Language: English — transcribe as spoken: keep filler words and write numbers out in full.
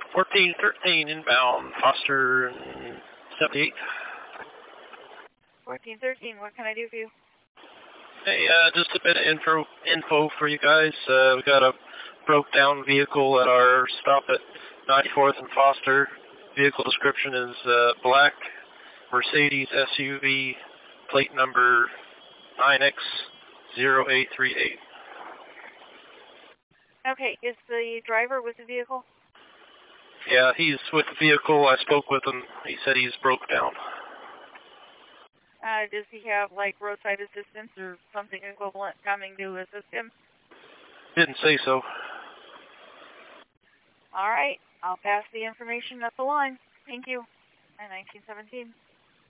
fourteen thirteen inbound, Foster and seventy-eight. fourteen thirteen, what can I do for you? Hey, uh, just a bit of info, info for you guys. Uh, we got a broke down vehicle at our stop at ninety-fourth and Foster. Vehicle description is uh, black Mercedes S U V, plate number nine X zero eight three eight. Okay, is the driver with the vehicle? Yeah, he's with the vehicle. I spoke with him. He said he's broke down. Uh, does he have, like, roadside assistance or something equivalent coming to assist him? Didn't say so. All right, I'll pass the information up the line. Thank you. nineteen seventeen.